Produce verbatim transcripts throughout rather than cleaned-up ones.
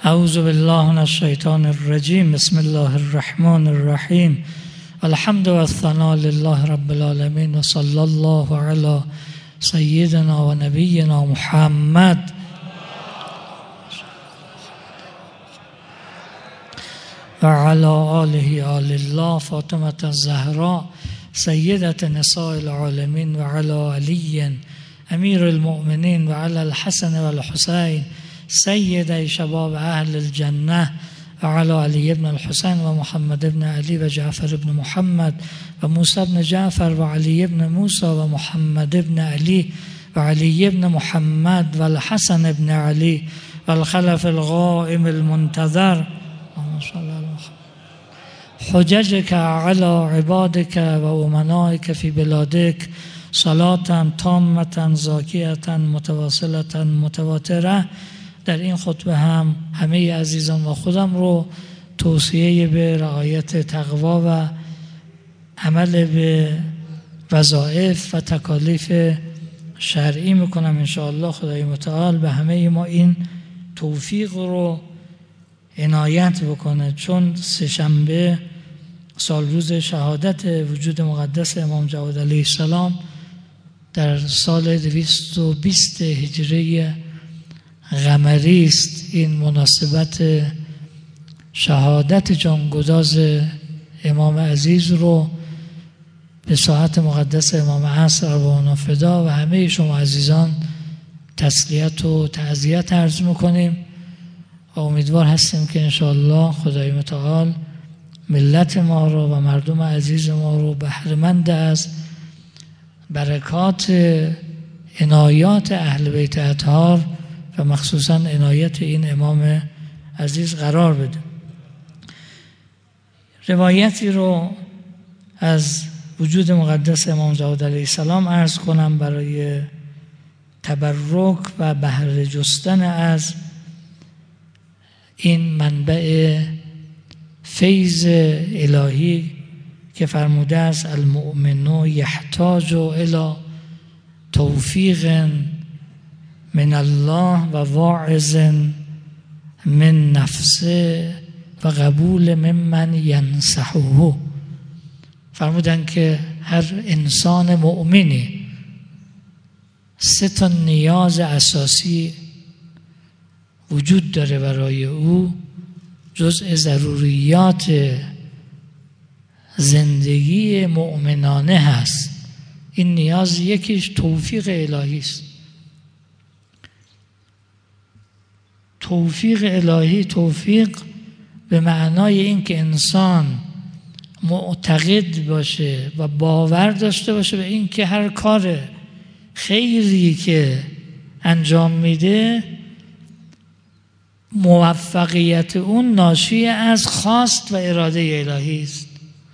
اعوذ بالله من الشیطان الرجیم. بسم الله الرحمن الرحیم. الحمد و الثناء لله رب العالمین و صلی الله علی سیدنا و نبینا محمد و علی آله آل الله. فاطمه الزهراء سیدة نساء العالمین و علی علی امیر المؤمنین و علی الحسن و الحسین سید شباب اهل الجنه و علی علی بن الحسین و محمد بن علی و جعفر بن محمد و موسی بن جعفر و علی بن موسی و محمد بن علی و علی بن محمد و الحسن بن علی و الخلف القائم المنتظر حججك على عبادك و امنائك في بلادك صلاة تامة زاکیة متواصلة متواتره. در این خطبه هم همه عزیزان و خودم رو توصیه به رعایت تقوا و عمل به وظایف و تکالیف شرعی میکنم. انشاءالله خدای متعال به همه ما این توفیق رو عنایت بکنه، چون سه‌شنبه سال روز شهادت وجود مقدس امام جواد علیه السلام در سال دویست و بیست هجری قمری است. این مناسبت شهادت جانگداز امام عزیز رو به ساعت مقدس امام عصر ارواحنا فدا و همه شما عزیزان تسلیت و تعزیت عرض میکنیم و امیدوار هستیم که انشاءالله خدای متعال ملت ما رو و مردم عزیز ما رو بهره‌مند از برکات عنایات اهل بیت اطهار و مخصوصا عنایت این امام عزیز قرار بده. روایتی رو از وجود مقدس امام جواد علیه السلام عرض کنم برای تبرک و بهره جستن از این منبع فیض الهی که فرموده است المؤمن یحتاج الی توفیق من الله و واعظ من نفسه و قبول ممن ینصحه. فرمودن که هر انسان مؤمنی سه تا نیاز اساسی وجود داره برای او، جزء ضروریات زندگی مؤمنانه هست. این نیاز یکیش توفیق الهی است. توفیق الهی، توفیق به معنای این که انسان معتقد باشه و باور داشته باشه به این که هر کار خیری که انجام میده موفقیت اون ناشی از خواست و اراده الهی است.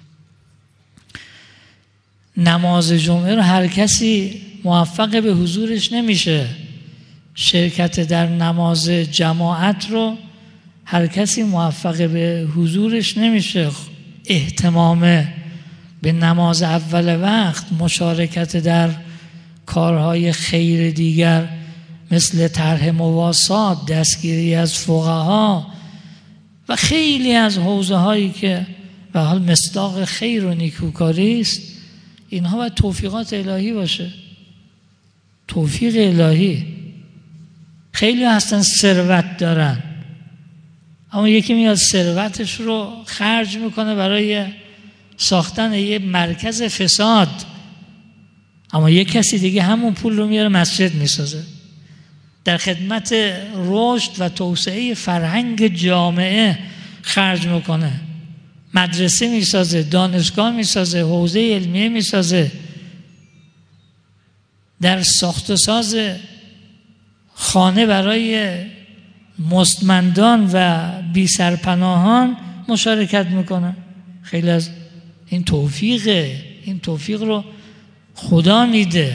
نماز جمعه رو هر کسی موفق به حضورش نمیشه. شرکت در نماز جماعت رو هر کسی موفق به حضورش نمیشه. اهتمام به نماز اول وقت، مشارکت در کارهای خیر دیگر مثل طرح مواسات، دستگیری از فقها و خیلی از حوزه هایی که به حال مصداق خیر و نیکوکاری است، اینها باید توفیقات الهی باشه. توفیق الهی. خیلی هستن ثروت دارن، اما یکی میاد ثروتش رو خرج میکنه برای ساختن یه مرکز فساد، اما یک کسی دیگه همون پول رو میاره مسجد میسازه، در خدمت رشد و توسعه فرهنگ جامعه خرج میکنه، مدرسه میسازه، دانشگاه میسازه، حوزه علمیه میسازه، در ساخت و ساز خانه برای مستمندان و بی سرپناهان مشارکت میکنه. خیلی از این توفیقه. این توفیق رو خدا میده.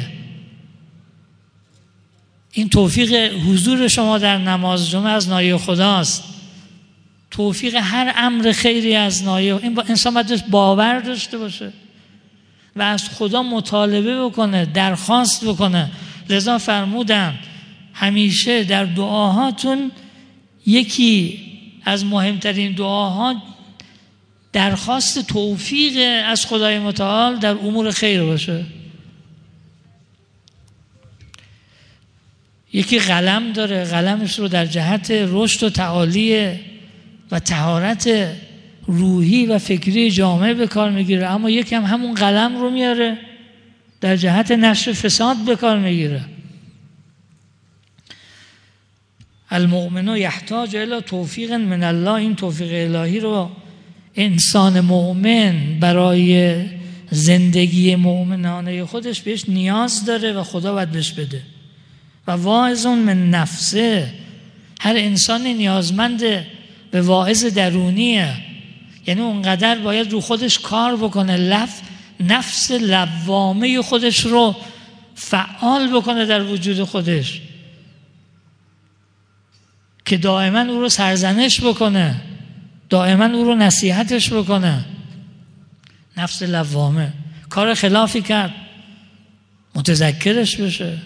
این توفیق حضور شما در نماز جمعه از نایه خداست. توفیق هر امر خیری از نایه. این با انسان باید باور داشته باشه و از خدا مطالبه بکنه، درخواست بکنه. لذا فرمودن همیشه در دعاهاتون یکی از مهمترین دعاها درخواست توفیق از خدای متعال در امور خیر باشه. یکی قلم داره، قلمش رو در جهت رشد و تعالی و طهارت روحی و فکری جامعه به کار میگیره، اما یکی هم همون قلم رو میاره در جهت نشر فساد به کار میگیره. المؤمن یحتاج الی توفیق من الله، این توفیق الهی رو انسان مؤمن برای زندگی مؤمنانه خودش بهش نیاز داره و خدا باید بهش بده. و واعظ من نفسه، هر انسانی نیازمند به واعظ درونیه، یعنی اونقدر باید رو خودش کار بکنه، لف نفس لوامه خودش رو فعال بکنه در وجود خودش که دائما او رو سرزنش بکنه، دائما او رو نصیحتش بکنه. نفس لوامه کار خلافی کرد متذکرش بشه،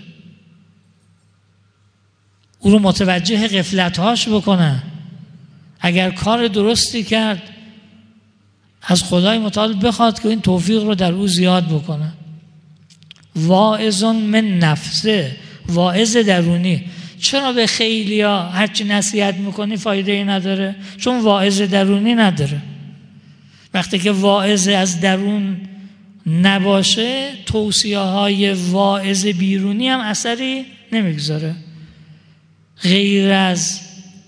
او رو متوجه غفلت‌هاش بکنه. اگر کار درستی کرد از خدای متعال بخواد که این توفیق رو در او زیاد بکنه. واعظ من نفسه، واعظ درونی. چرا به خیلیا هرچی نصیحت میکنی فایده ای نداره؟ چون واعظ درونی نداره. وقتی که واعظ از درون نباشه، توصیه های واعظ بیرونی هم اثری نمیگذاره. غیر از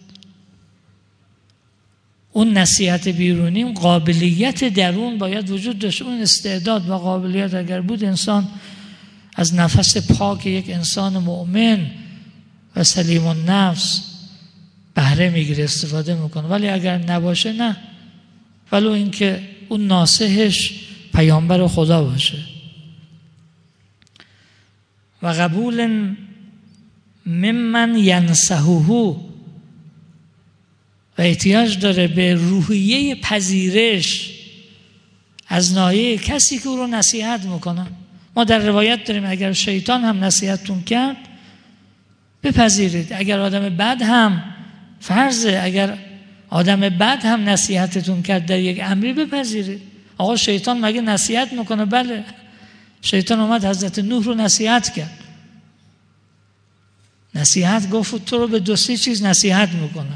اون نصیحت بیرونی، اون قابلیت درون باید وجود داشته. اون استعداد و قابلیت اگر بود، انسان از نفس پاک یک انسان مؤمن و سلیم النفس بهره میگیره، استفاده میکنه. ولی اگر نباشه، نه، ولو اینکه اون ناصحش پیامبر خدا باشه. و قبول ممن ینصحه، و احتیاج داره به روحیه پذیرش از ناحیه کسی که او رو نصیحت میکنه. ما در روایت داریم اگر شیطان هم نصیحتتون کرد بپذیرید، اگر آدم بد هم فرضه، اگر آدم بد هم نصیحتتون کرد در یک امری بپذیرید. آقا شیطان مگه نصیحت میکنه؟ بله، شیطان اومد حضرت نوح رو نصیحت کرد. نصیحت گفت تو رو به دو سه چیز نصیحت میکنم.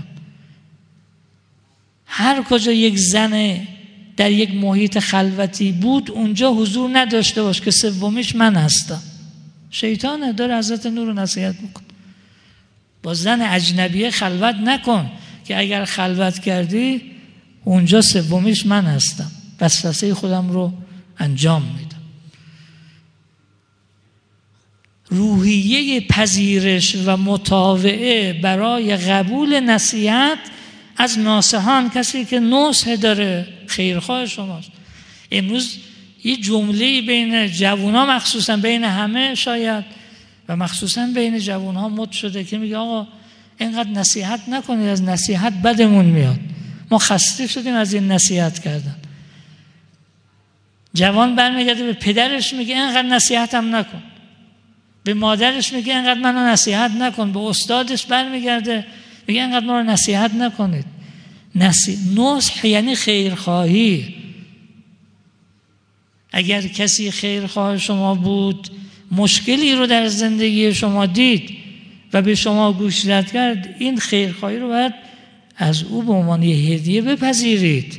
هر کجا یک زن در یک محیط خلوتی بود اونجا حضور نداشته باش که سومیش من هستم. شیطانه داره حضرت نوح رو نصیحت میکنه. با زن اجنبیه خلوت نکن که اگر خلوت کردی اونجا سومیش من هستم، وسوسه خودم رو انجام میدم. روحیه پذیرش و مطاوعه برای قبول نصیحت از ناصحان، کسی که نصح داره، خیرخواه شماست. امروز یه جمله بین جوان‌ها، مخصوصا بین همه شاید و مخصوصا بین جوان‌ها مد شده که میگه آقا اینقدر نصیحت نکنید، از نصیحت بدمون میاد، ما خسته شدیم از این نصیحت کردن. جوان برمیگرده به پدرش میگه اینقدر نصیحتم نکن، به مادرش میگه اینقدر منو نصیحت نکن، به استادش برمیگرده میگه اینقدر ما رو نصیحت نکنید. نصیح نصح یعنی خیرخواهی. اگر کسی خیرخواه شما بود، مشکلی رو در زندگی شما دید و به شما گوش داد کرد، این خیرخواهی رو باید از او به عنوان یه هدیه بپذیرید.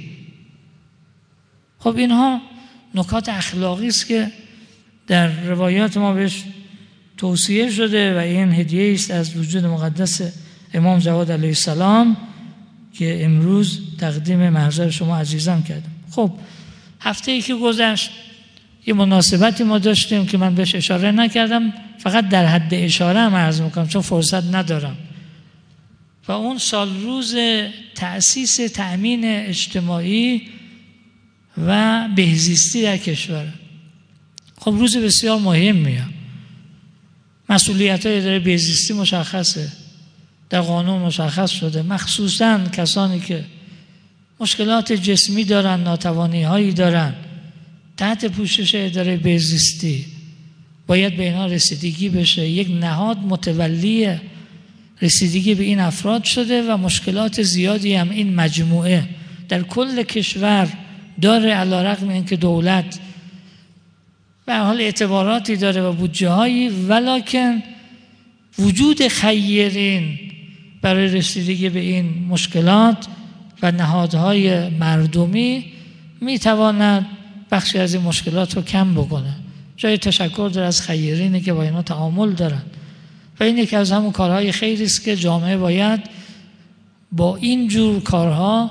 خب اینها نکات اخلاقی است که در روایات ما بهش توصیه شده و این هدیه است از وجود مقدس امام جواد علیه السلام که امروز تقدیم محضر شما عزیزان کردم. خب هفته ای که گذشت یه مناسبتی ما داشتیم که من بهش اشاره نکردم، فقط در حد اشاره هم عرض میکنم چون فرصت ندارم، و اون سال روز تأسیس تأمین اجتماعی و بهزیستی در کشور. خب روز بسیار مهمیه. مسئولیت های اداره بهزیستی مشخصه، در قانون مشخص شده، مخصوصاً کسانی که مشکلات جسمی دارن، ناتوانی هایی دارن، تحت پوشش اداره بهزیستی باید به اینها رسیدگی بشه. یک نهاد متولی رسیدگی به این افراد شده و مشکلات زیادی هم این مجموعه در کل کشور داره، علیرغم اینکه دولت به هر حال اعتباراتی داره و بودجه هایی، ولکن وجود خیرین برای رسیدگی به این مشکلات و نهادهای مردمی میتواند بخشی از این مشکلات رو کم بکنه. جای تشکر داره از خیرینی که با اینا تعامل دارن و این یکی از همون کارهای خیری است که جامعه باید با این جور کارها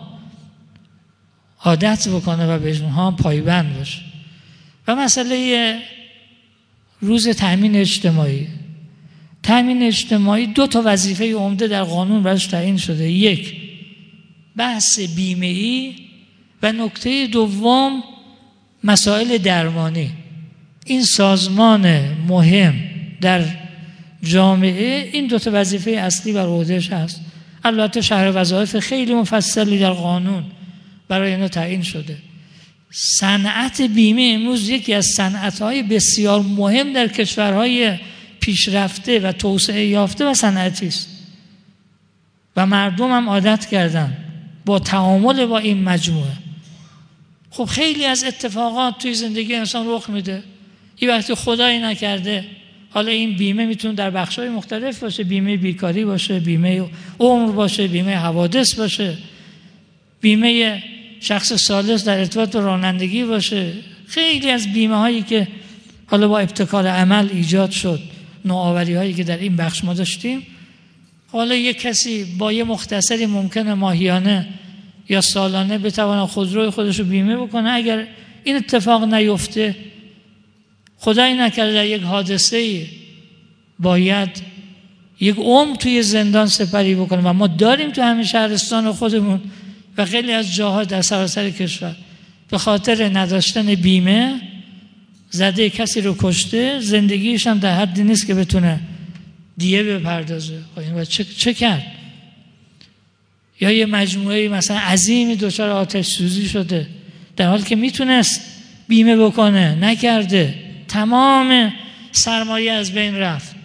عادت بکنه و به اونها پایبند باشه. و مسئله روز تأمین اجتماعی. تأمین اجتماعی دو تا وظیفه عمده در قانون براش تعیین شده. یک، بحث بیمه‌ای و نکته دوم مسائل درمانی. این سازمان مهم در جامعه این دو تا وظیفه اصلی بر عهده‌اش هست. البته شرح وظایف خیلی مفصلی در قانون برای اینا تعیین شده. صنعت بیمه امروز یکی از صنعت‌های بسیار مهم در کشورهای پیشرفته و توسعه یافته و صنعتی است و مردم هم عادت کردن با تعامل با این مجموعه. خب خیلی از اتفاقات توی زندگی انسان رخ میده، این وقتی خدایی نکرده حالا این بیمه میتونه در بخش‌های مختلف باشه، بیمه بیکاری باشه، بیمه عمر باشه، بیمه حوادث باشه، بیمه شخص ثالث در ارتباط با رانندگی باشه. خیلی از بیمه هایی که حالا با ابتکار عمل ایجاد شد، نوآوری هایی که در این بخش ما داشتیم، حالا یک کسی با یه مختصری ممکنه ماهیانه یا سالانه بتونه خودروی خودش رو بیمه بکنه. اگر این اتفاق نیفته، خدایی نکرده در یک حادثه‌ای باید یک عمر توی زندان سپری بکنه و ما داریم تو همین شهرستان خودمون و خیلی از جاها در سراسر کشور به خاطر نداشتن بیمه زده کسی رو کشته، زندگیش هم در حدی نیست که بتونه دیه بپردازه. و چه, چه کرد؟ یا یه مجموعه مثلا عظیمی دچار آتش سوزی شده در حالی که میتونست بیمه بکنه، نکرده، تمام سرمایه از بین رفت.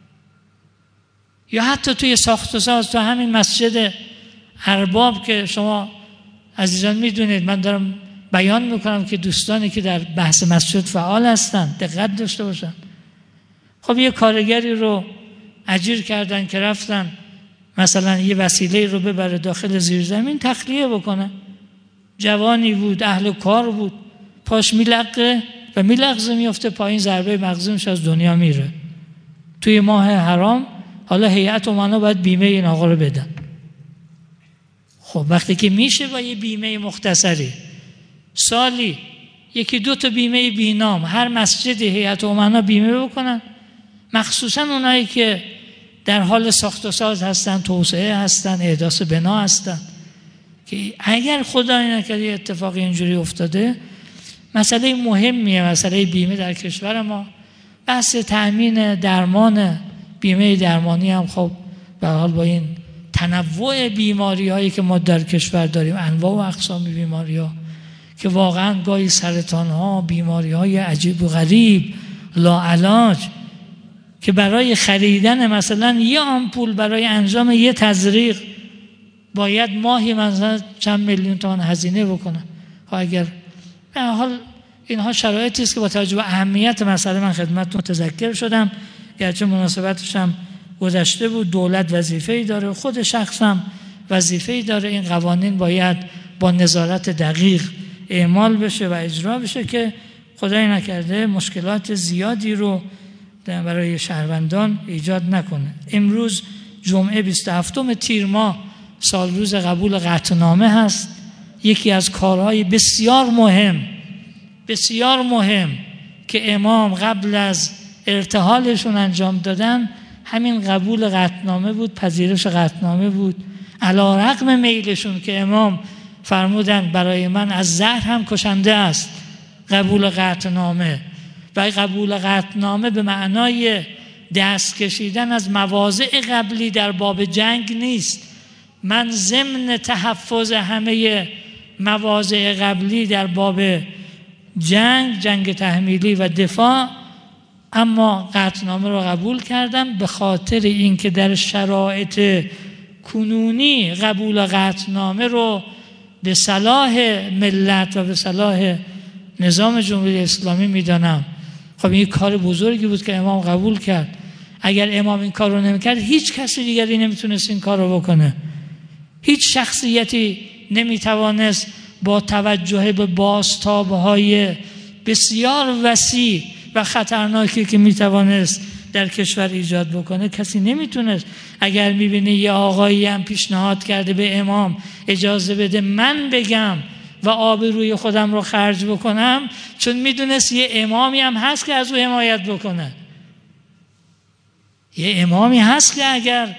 یا حتی توی ساخت و ساز، تو همین مسجد ارباب که شما عزیزان میدونید، من دارم بیان میکنم که دوستانی که در بحث مسجد فعال هستن دقت داشته باشن. خب یه کارگری رو اجیر کردن که رفتن مثلا یه وسیله رو ببره داخل زیرزمین تخلیه بکنه. جوانی بود، اهل کار بود، پاش میلقه و میلغزه، میفته پایین، ضربه مغزیش از دنیا میره. توی ماه حرام حالا هیئت امنا باید بیمه این آقا رو بدن. خب وقتی که میشه با یه بیمه مختصری سالی یکی دو تا بیمه بینام هر مسجد هیئت امنا بیمه بکنن، مخصوصا اونایی که در حال ساخت و ساز هستن، توسعه هستن، احداث بنا هستن، که اگر خدای نکرده اتفاقی اینجوری افتاده، مسئله مهمیه مسئله بیمه در کشور ما. بحث تأمین درمان، بیمه درمانی هم خب به حال با این تنوع بیماری هایی که ما در کشور داریم، انواع و اقسام بیماری ها که واقعا گاهی سرطان ها، بیماری های عجیب و غریب لاعلاج که برای خریدن مثلا یه آمپول برای انجام یه تزریق باید ماهی مثلا چند میلیون تومان هزینه بکنن. اگر به حال اینها شرایطی است که با توجه به اهمیت مسئله من خدمتتون متذکر شدم، گرچه مناسبتش هم گذشته بود. دولت وظیفه‌ای داره، خود شخص هم وظیفه‌ای داره. این قوانین باید با نظارت دقیق اعمال بشه و اجرا بشه که خدای نکرده مشکلات زیادی رو برای شهروندان ایجاد نکنه. امروز جمعه بیست و هفتم تیر ماه سال روز قبول قطعنامه هست. یکی از کارهای بسیار مهم بسیار مهم که امام قبل از ارتحالشون انجام دادن همین قبول قطعنامه بود، پذیرش قطعنامه بود، علی رغم میلشون که امام فرمودن برای من از زهر هم کشنده است قبول قطعنامه. و قبول قطعنامه به معنای دست کشیدن از مواضع قبلی در باب جنگ نیست. من ضمن تحفظ همه مواضع قبلی در باب جنگ، جنگ تحمیلی و دفاع، اما قطعنامه رو قبول کردم به خاطر اینکه در شرایط کنونی قبول قطعنامه رو به صلاح ملت و به صلاح نظام جمهوری اسلامی میدانم. خب این کار بزرگی بود که امام قبول کرد. اگر امام این کار رو نمیکرد هیچ کسی دیگری نمیتونست این کار رو بکنه. هیچ شخصیتی نمیتوانست با توجه به بازتاب‌های بسیار وسیع و خطرناکی که میتوانست در کشور ایجاد بکنه کسی نمیتونست. اگر میبینه یه آقایی هم پیشنهاد کرده به امام اجازه بده من بگم و آبروی خودم رو خرج بکنم، چون میدونست یه امامی هم هست که از او حمایت بکنه. یه امامی هست که اگر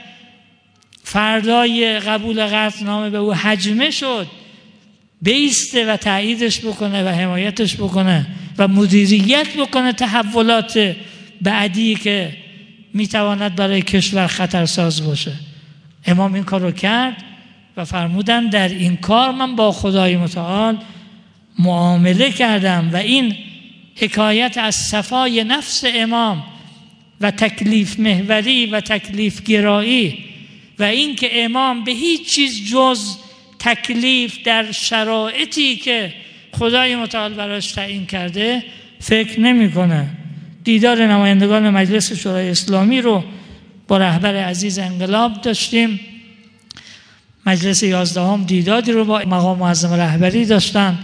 فردای قبول قطعنامه به او هجمه شد بیسته و تاییدش بکنه و حمایتش بکنه و مدیریت بکنه تحولات بعدی که میتواند برای کشور خطرساز باشه. امام این کار رو کرد و فرمودن در این کار من با خدای متعال معامله کردم. و این حکایت از صفای نفس امام و تکلیف محوری و تکلیف گرایی و این که امام به هیچ چیز جز تکلیف در شرایطی که خدای متعال براش تعیین کرده فکر نمی‌کنه. دیدار نمایندگان مجلس شورای اسلامی رو با رهبر عزیز انقلاب داشتیم. مجلس یازدهم دیداری رو با مقام معظم رهبری داشتن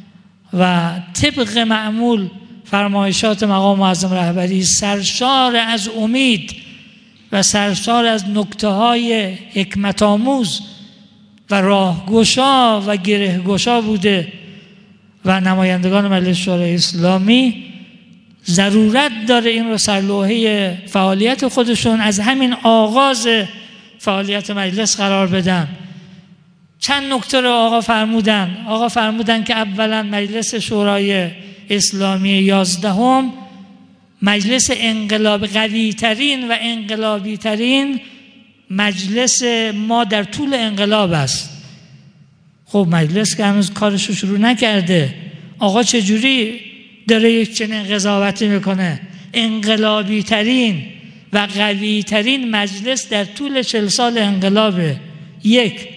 و طبق معمول فرمایشات مقام معظم رهبری سرشار از امید و سرشار از نکته‌های حکمت آموز و راهگشا و گرهگشا بوده و نمایندگان مجلس شورای اسلامی ضرورت داره این رو سرلوحه فعالیت خودشون از همین آغاز فعالیت مجلس قرار بدن. چند نکته رو آقا فرمودن. آقا فرمودن که اولا مجلس شورای اسلامی یازدهم مجلس انقلاب قوی ترین و انقلابی ترین مجلس ما در طول انقلاب است. خب مجلس که هنوز کارش رو شروع نکرده، آقا چجوری داره یک چنین قضاوتی میکنه؟ انقلابی ترین و قوی ترین مجلس در طول چل سال انقلابه. یک،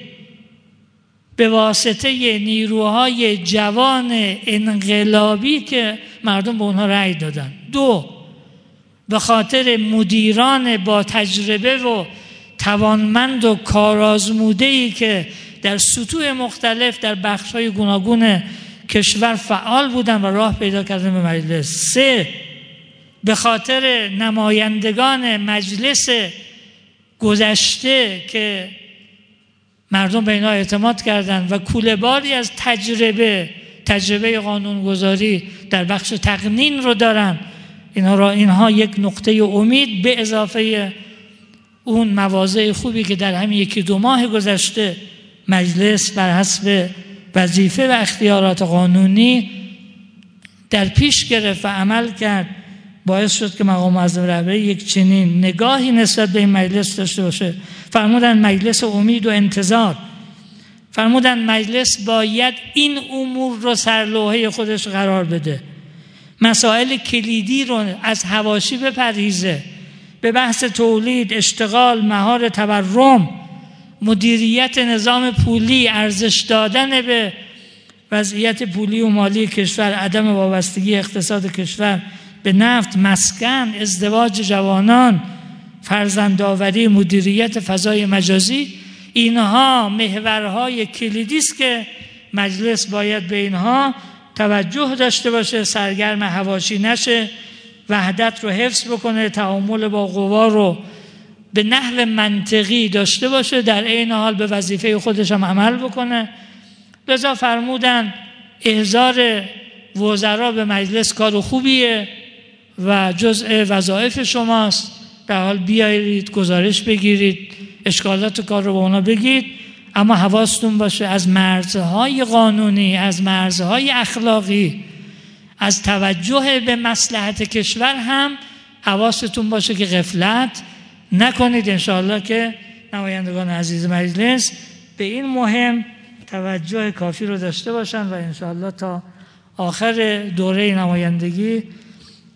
به واسطه نیروهای جوان انقلابی که مردم به اونها رأی دادن. دو، به خاطر مدیران با تجربه و توانمند و کارآزموده‌ای که در سطوح مختلف در بخش‌های گوناگون کشور فعال بودن و راه پیدا کردن به مجلس. سه، به خاطر نمایندگان مجلس گذشته که مردم به اینا اعتماد کردن و کوله‌باری از تجربه تجربه قانونگذاری در بخش تقنین رو دارن. اینها را اینها یک نقطه امید به اضافه اون مواضع خوبی که در همین یکی دو ماه گذشته مجلس بر حسب وظیفه و اختیارات قانونی در پیش گرفت و عمل کرد، باعث شد که مقام معظم رهبری یک چنین نگاهی نسبت به این مجلس داشته باشه. فرمودن مجلس امید و انتظار. فرمودن مجلس باید این امور رو سرلوحه خودش قرار بده، مسائل کلیدی رو از حواشی بپرهیزه، به بحث تولید، اشتغال، مهار تورم، مدیریت نظام پولی، ارزش دادن به وضعیت پولی و مالی کشور، عدم وابستگی اقتصاد کشور به نفت، مسکن، ازدواج جوانان، فرزندآوری، مدیریت فضای مجازی. اینها محورهای کلیدی است که مجلس باید به اینها توجه داشته باشه، سرگرم حواشی نشه، وحدت رو حفظ بکنه، تعامل با قوا رو به نحو منطقی داشته باشه، در عین حال به وظیفه خودش هم عمل بکنه. لذا فرمودن احضار وزرا به مجلس کار خوبیه و جزء وظایف شماست، در حال بیایید گزارش بگیرید، اشکالات کار رو با اونا بگید، اما حواستون باشه از مرزهای قانونی، از مرزهای اخلاقی، از توجه به مصلحت کشور هم حواستون باشه که غفلت نکنید. انشاءالله که نمایندگان عزیز مجلس به این مهم توجه کافی رو داشته باشن و انشاءالله تا آخر دوره نمایندگی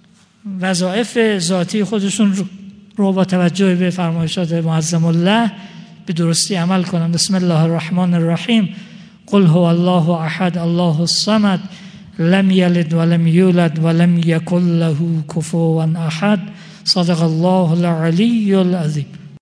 وظایف ذاتی خودشون رو با توجه به فرمایشات معظم الله به درستی عمل کنن. بسم الله الرحمن الرحیم. قل هو الله احد الله الصمد لم یلد ولم یولد ولم یکن له کفوا احد. صدق الله العلی العظیم.